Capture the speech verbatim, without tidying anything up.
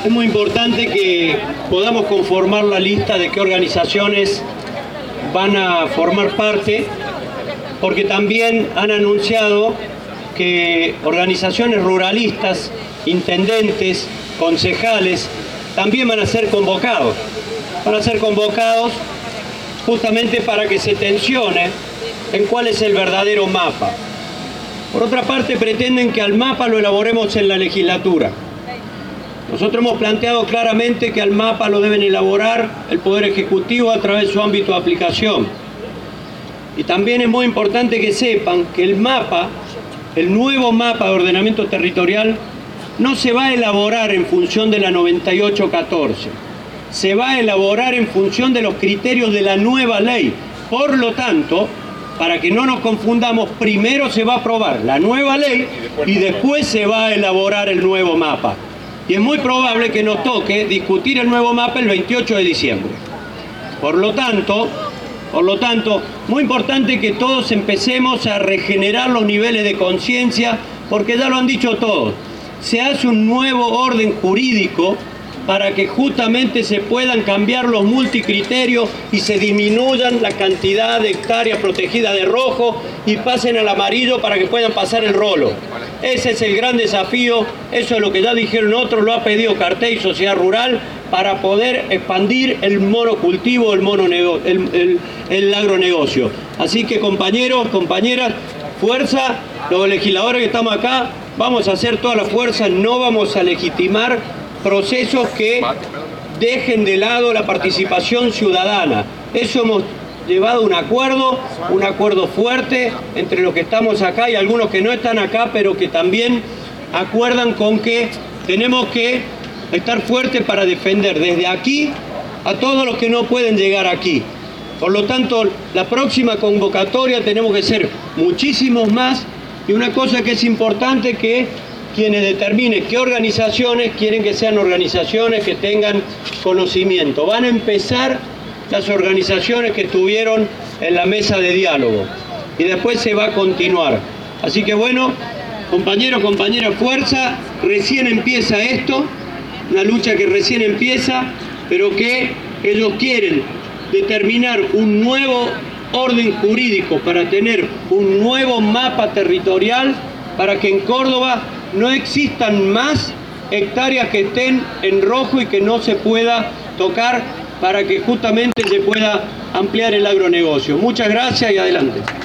Es muy importante que podamos conformar la lista de qué organizaciones van a formar parte, porque también han anunciado que organizaciones ruralistas, intendentes, concejales, también van a ser convocados. Van a ser convocados justamente para que se tensione en cuál es el verdadero mapa. Por otra parte, pretenden que al mapa lo elaboremos en la legislatura. Nosotros hemos planteado claramente que al mapa lo deben elaborar el Poder Ejecutivo a través de su ámbito de aplicación. Y también es muy importante que sepan que el mapa, el nuevo mapa de ordenamiento territorial, no se va a elaborar en función de la noventa y ocho catorce. Se va a elaborar en función de los criterios de la nueva ley. Por lo tanto, para que no nos confundamos, primero se va a aprobar la nueva ley y después se va a elaborar el nuevo mapa. Y es muy probable que nos toque discutir el nuevo mapa el veintiocho de diciembre. Por lo tanto, por lo tanto, muy importante que todos empecemos a regenerar los niveles de conciencia, porque ya lo han dicho todos. Se hace un nuevo orden jurídico para que justamente se puedan cambiar los multicriterios y se disminuyan la cantidad de hectáreas protegidas de rojo y pasen al amarillo para que puedan pasar el rolo. Ese es el gran desafío, eso es lo que ya dijeron otros, lo ha pedido Cartel y Sociedad Rural para poder expandir el monocultivo, el, mononego, el, el, el agronegocio. Así que compañeros, compañeras, fuerza, los legisladores que estamos acá, vamos a hacer toda la fuerza, no vamos a legitimar procesos que dejen de lado la participación ciudadana. Eso hemos llevado un acuerdo, un acuerdo fuerte entre los que estamos acá y algunos que no están acá, pero que también acuerdan con que tenemos que estar fuertes para defender desde aquí a todos los que no pueden llegar aquí. Por lo tanto, la próxima convocatoria tenemos que ser muchísimos más, y una cosa que es importante, que quienes determinen qué organizaciones quieren que sean organizaciones que tengan conocimiento. Van a empezar las organizaciones que estuvieron en la mesa de diálogo y después se va a continuar. Así que bueno, compañeros, compañeras, fuerza, recién empieza esto, una lucha que recién empieza, pero que ellos quieren determinar un nuevo orden jurídico para tener un nuevo mapa territorial para que en Córdoba no existan más hectáreas que estén en rojo y que no se pueda tocar, para que justamente se pueda ampliar el agronegocio. Muchas gracias y adelante.